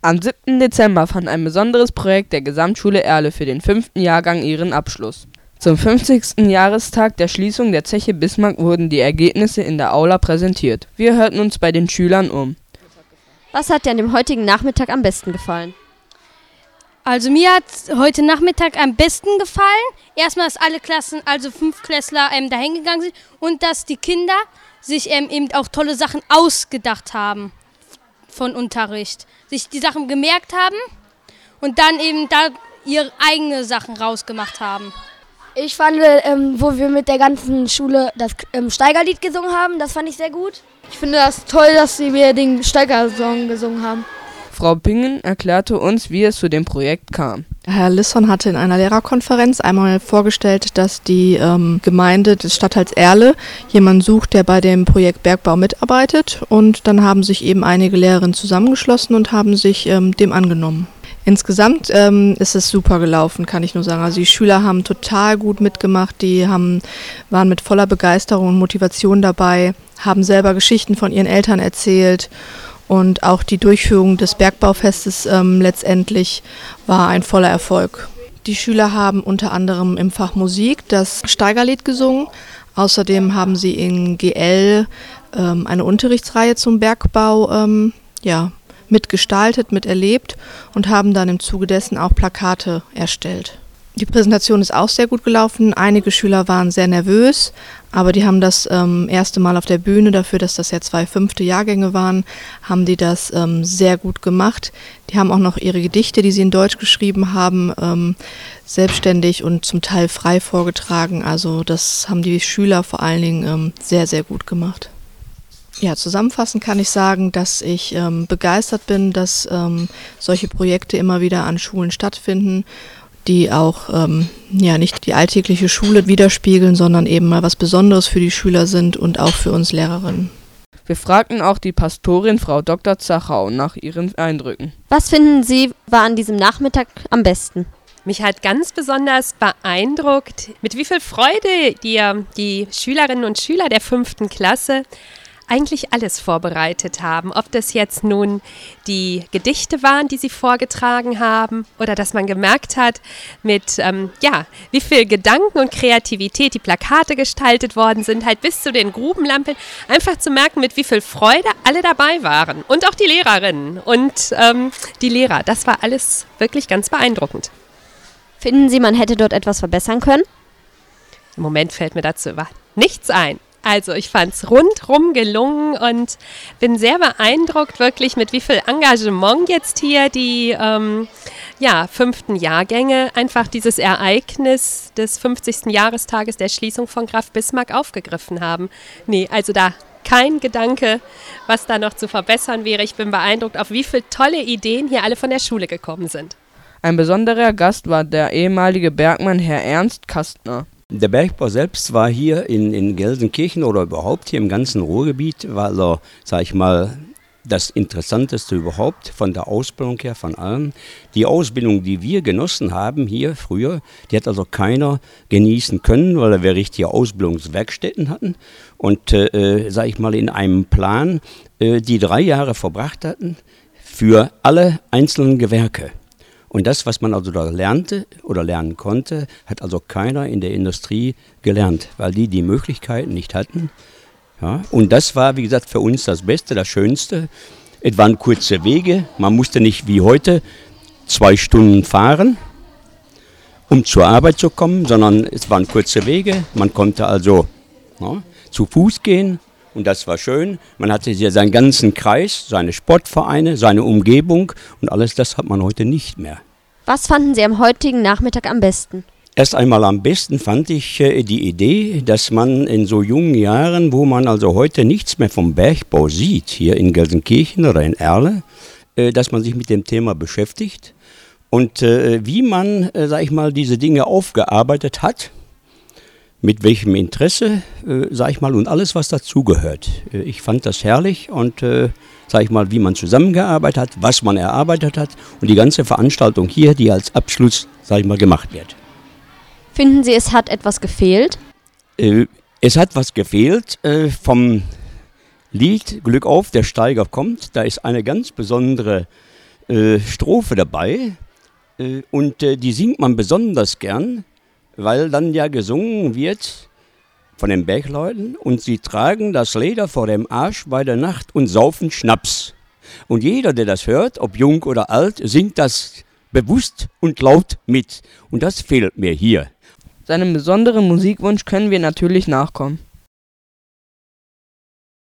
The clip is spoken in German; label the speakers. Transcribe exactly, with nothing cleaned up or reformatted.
Speaker 1: Am siebten Dezember fand ein besonderes Projekt der Gesamtschule Erle für den fünften Jahrgang ihren Abschluss. Zum fünfzigsten Jahrestag der Schließung der Zeche Bismarck wurden die Ergebnisse in der Aula präsentiert. Wir hörten uns bei den Schülern um.
Speaker 2: Was hat dir an dem heutigen Nachmittag am besten gefallen?
Speaker 3: Also mir hat heute Nachmittag am besten gefallen. Erstmal, dass alle Klassen, also Fünftklässler, ähm, dahin gegangen sind und dass die Kinder sich ähm, eben auch tolle Sachen ausgedacht haben von Unterricht. Sich die Sachen gemerkt haben und dann eben da ihre eigenen Sachen rausgemacht haben.
Speaker 4: Ich fand, ähm, wo wir mit der ganzen Schule das ähm, Steigerlied gesungen haben, das fand ich sehr gut. Ich finde das toll, dass wir den Steigersong gesungen haben.
Speaker 1: Frau Pingen erklärte uns, wie es zu dem Projekt kam.
Speaker 5: Herr Lisson hatte in einer Lehrerkonferenz einmal vorgestellt, dass die ähm, Gemeinde des Stadtteils Erle jemanden sucht, der bei dem Projekt Bergbau mitarbeitet. Und dann haben sich eben einige Lehrerinnen zusammengeschlossen und haben sich ähm, dem angenommen. Insgesamt ähm, ist es super gelaufen, kann ich nur sagen. Also die Schüler haben total gut mitgemacht, die haben, waren mit voller Begeisterung und Motivation dabei, haben selber Geschichten von ihren Eltern erzählt. Und auch die Durchführung des Bergbaufestes ähm, letztendlich war ein voller Erfolg. Die Schüler haben unter anderem im Fach Musik das Steigerlied gesungen. Außerdem haben sie in G L ähm, eine Unterrichtsreihe zum Bergbau ähm, ja, mitgestaltet, miterlebt und haben dann im Zuge dessen auch Plakate erstellt. Die Präsentation ist auch sehr gut gelaufen. Einige Schüler waren sehr nervös, aber die haben das ähm, erste Mal auf der Bühne, dafür, dass das ja zwei fünfte Jahrgänge waren, haben die das ähm, sehr gut gemacht. Die haben auch noch ihre Gedichte, die sie in Deutsch geschrieben haben, ähm, selbstständig und zum Teil frei vorgetragen. Also das haben die Schüler vor allen Dingen ähm, sehr, sehr gut gemacht. Ja, zusammenfassend kann ich sagen, dass ich ähm, begeistert bin, dass ähm, solche Projekte immer wieder an Schulen stattfinden, die auch ähm, ja, nicht die alltägliche Schule widerspiegeln, sondern eben mal was Besonderes für die Schüler sind und auch für uns Lehrerinnen.
Speaker 1: Wir fragten auch die Pastorin Frau Doktor Zachau nach ihren Eindrücken.
Speaker 2: Was finden Sie, war an diesem Nachmittag am besten?
Speaker 6: Mich hat ganz besonders beeindruckt, mit wie viel Freude die, die Schülerinnen und Schüler der fünften Klasse eigentlich alles vorbereitet haben. Ob das jetzt nun die Gedichte waren, die sie vorgetragen haben, oder dass man gemerkt hat, mit ähm, ja, wie viel Gedanken und Kreativität die Plakate gestaltet worden sind, halt bis zu den Grubenlampen, einfach zu merken, mit wie viel Freude alle dabei waren. Und auch die Lehrerinnen und ähm, die Lehrer. Das war alles wirklich ganz beeindruckend.
Speaker 2: Finden Sie, man hätte dort etwas verbessern können?
Speaker 6: Im Moment fällt mir dazu nichts ein. Also ich fand es rundrum gelungen und bin sehr beeindruckt wirklich, mit wie viel Engagement jetzt hier die ähm, ja, fünften Jahrgänge einfach dieses Ereignis des fünfzigsten Jahrestages der Schließung von Graf Bismarck aufgegriffen haben. Nee, also da kein Gedanke, was da noch zu verbessern wäre. Ich bin beeindruckt, auf wie viele tolle Ideen hier alle von der Schule gekommen sind.
Speaker 1: Ein besonderer Gast war der ehemalige Bergmann Herr Ernst Kastner.
Speaker 7: Der Bergbau selbst war hier in, in Gelsenkirchen oder überhaupt hier im ganzen Ruhrgebiet, war also, sag ich mal, das Interessanteste überhaupt von der Ausbildung her, von allem. Die Ausbildung, die wir genossen haben hier früher, die hat also keiner genießen können, weil wir richtige Ausbildungswerkstätten hatten und, äh, sag ich mal, in einem Plan, äh, die drei Jahre verbracht hatten für alle einzelnen Gewerke. Und das, was man also da lernte oder lernen konnte, hat also keiner in der Industrie gelernt, weil die die Möglichkeiten nicht hatten. Ja, und das war, wie gesagt, für uns das Beste, das Schönste. Es waren kurze Wege, man musste nicht wie heute zwei Stunden fahren, um zur Arbeit zu kommen, sondern es waren kurze Wege. Man konnte also ja, zu Fuß gehen und das war schön. Man hatte hier seinen ganzen Kreis, seine Sportvereine, seine Umgebung und alles das hat man heute nicht mehr.
Speaker 2: Was fanden Sie am heutigen Nachmittag am besten?
Speaker 7: Erst einmal am besten fand ich äh, die Idee, dass man in so jungen Jahren, wo man also heute nichts mehr vom Bergbau sieht, hier in Gelsenkirchen oder in Erle, äh, dass man sich mit dem Thema beschäftigt und äh, wie man, äh, sag ich mal, diese Dinge aufgearbeitet hat, mit welchem Interesse, äh, sag ich mal, und alles, was dazugehört. Äh, ich fand das herrlich und äh, sag ich mal, wie man zusammengearbeitet hat, was man erarbeitet hat und die ganze Veranstaltung hier, die als Abschluss, sag ich mal, gemacht wird.
Speaker 2: Finden Sie, es hat etwas gefehlt?
Speaker 7: Äh, es hat was gefehlt äh, vom Lied Glück auf, der Steiger kommt. Da ist eine ganz besondere äh, Strophe dabei äh, und äh, die singt man besonders gern, weil dann ja gesungen wird von den Bergleuten und sie tragen das Leder vor dem Arsch bei der Nacht und saufen Schnaps. Und jeder, der das hört, ob jung oder alt, singt das bewusst und laut mit. Und das fehlt mir hier.
Speaker 1: Seinem besonderen Musikwunsch können wir natürlich nachkommen.